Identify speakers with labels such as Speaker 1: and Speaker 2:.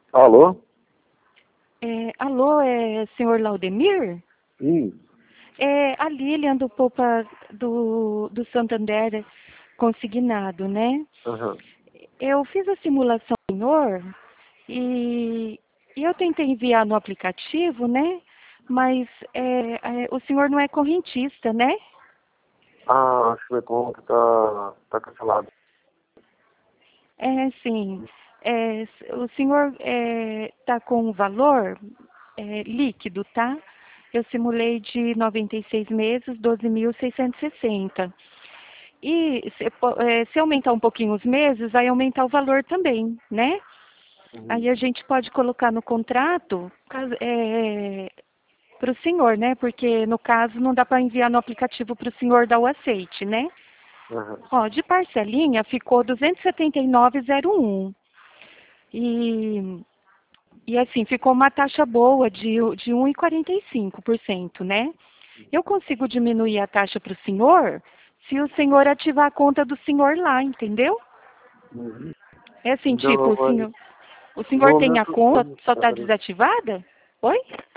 Speaker 1: Alô?
Speaker 2: Alô, senhor Laudemir?
Speaker 1: Sim.
Speaker 2: A Lilian do Popa do Santander consignado, né?
Speaker 1: Aham.
Speaker 2: Eu fiz a simulação do senhor e eu tentei enviar no aplicativo, né? Mas o senhor não é correntista, né?
Speaker 1: Ah, acho que minha conta tá cancelada.
Speaker 2: Sim. O senhor está com o valor líquido, tá? Eu simulei de 96 meses, 12.660. E se aumentar um pouquinho os meses, vai aumentar o valor também, né?
Speaker 1: Uhum.
Speaker 2: Aí a gente pode colocar no contrato para o senhor, né? Porque no caso não dá para enviar no aplicativo para o senhor dar o aceite, né?
Speaker 1: Aham.
Speaker 2: Ó, de parcelinha ficou 279,01. E, e assim, ficou uma taxa boa de 1,45%, né? Eu consigo diminuir a taxa para o senhor se o senhor ativar a conta do senhor lá, entendeu?
Speaker 1: Uhum.
Speaker 2: É assim,
Speaker 1: Então,
Speaker 2: tipo,
Speaker 1: mas
Speaker 2: o
Speaker 1: no
Speaker 2: senhor tem a
Speaker 1: momento,
Speaker 2: conta, só está desativada? Oi?